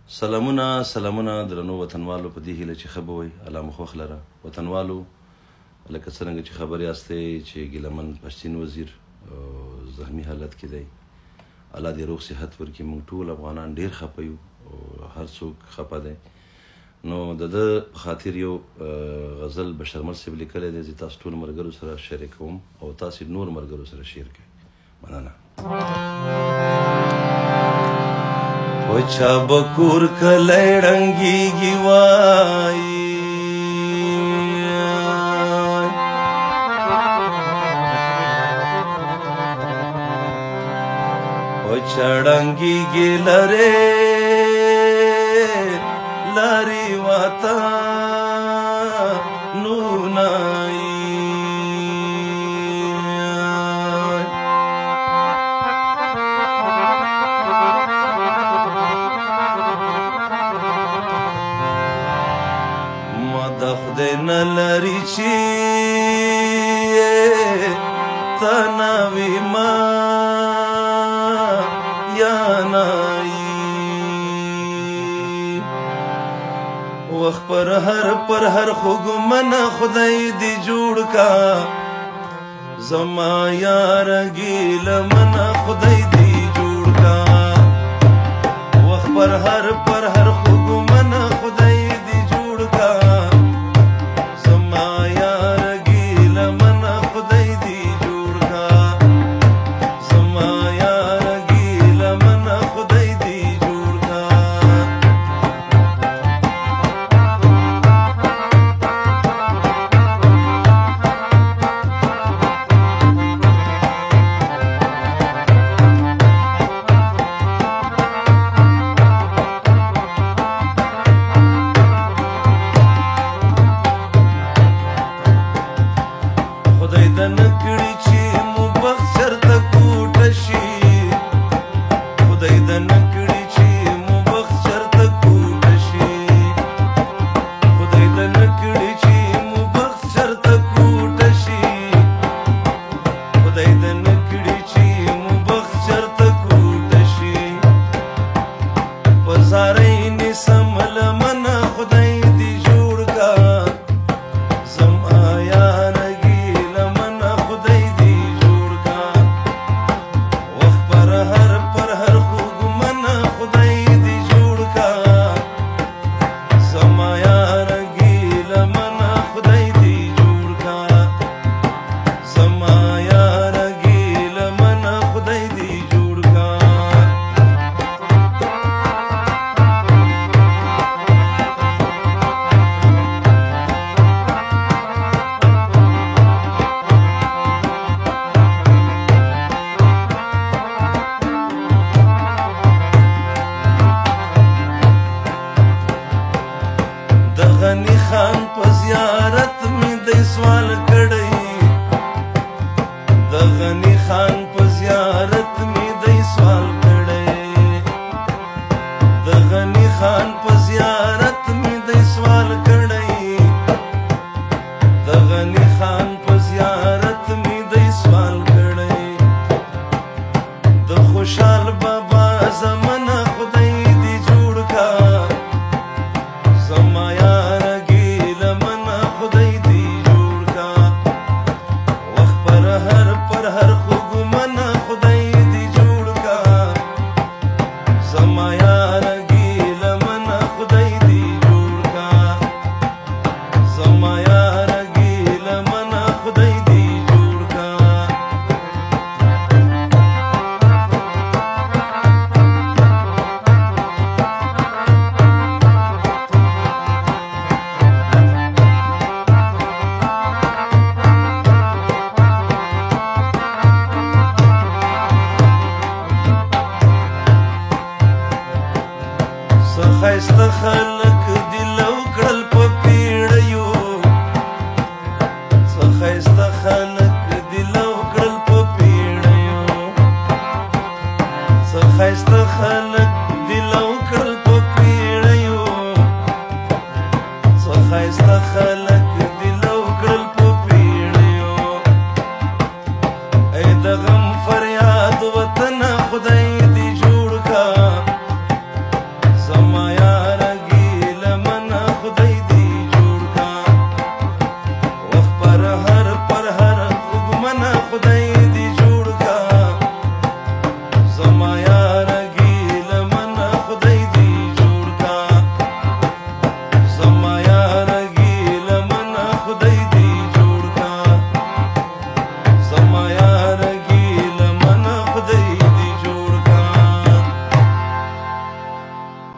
سلامونه درنو وطنوالو په دې هیله چې ښه به وئ الله مو خوښ لره وطنوالو لکه څرنګه چې خبر یاستئ چې ګیلمن پښتین وزیر زخمی حالت کې دی الله دې روغ صحت ورکړي موږ ټول افغانان ډېر خفه یو هر څوک خفه دی نو د ده په خاطر یو غزل بشرمل صاحب لیکلی دی زه تاسو ټولو ملګرو سره شریکوم او تاسې نور ملګرو سره شیر کړئ مننه وچا بکور کلی ړنګېږي وایي وچا ړنګېږي لرې وطنونه نلری چی تنوی ما یا نائی وقت پر هر خوگ من خدای دی جوڑ کا زما یارگی لمن خدای دی جوڑ کا وقت پر هر خوگ من خدای دی جوڑ کا خلق